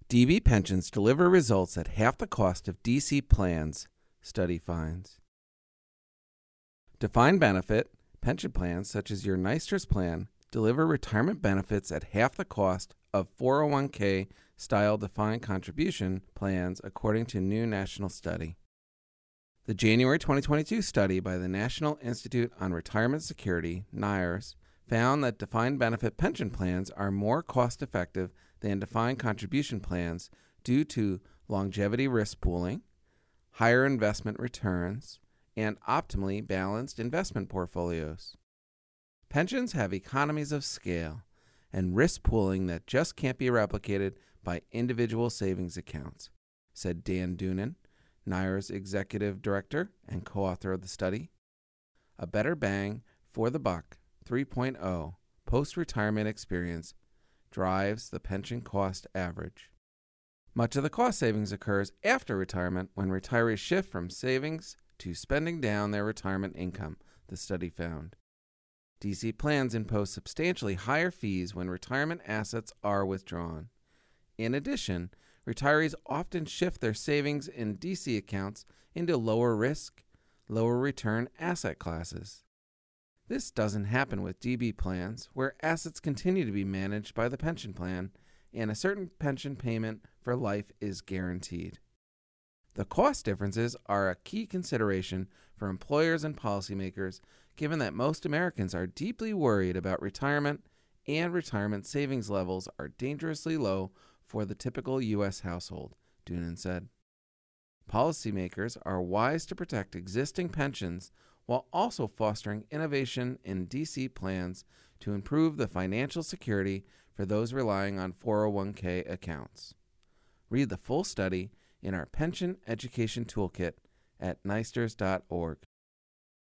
DB pensions deliver results at half the cost of DC plans, study finds. Defined benefit pension plans such as your NYSTRS plan deliver retirement benefits at half the cost of 401k style defined contribution plans according to new national study. The January 2022 study by the National Institute on Retirement Security, NIRS, found that defined benefit pension plans are more cost-effective than defined contribution plans due to longevity risk pooling, higher investment returns, and optimally balanced investment portfolios. Pensions have economies of scale and risk pooling that just can't be replicated by individual savings accounts, said Dan Doonan, NIRS executive director and co-author of the study. A better bang for the buck 3.0 post-retirement experience drives the pension cost average. Much of the cost savings occurs after retirement when retirees shift from savings to spending down their retirement income, the study found. DC plans impose substantially higher fees when retirement assets are withdrawn. In addition, retirees often shift their savings in DC accounts into lower risk, lower return asset classes. This doesn't happen with DB plans, where assets continue to be managed by the pension plan and a certain pension payment for life is guaranteed. The cost differences are a key consideration for employers and policymakers, given that most Americans are deeply worried about retirement and retirement savings levels are dangerously low for the typical U.S. household, Doonan said. Policymakers are wise to protect existing pensions while also fostering innovation in DC plans to improve the financial security for those relying on 401k accounts. Read the full study in our Pension Education Toolkit at nystrs.org.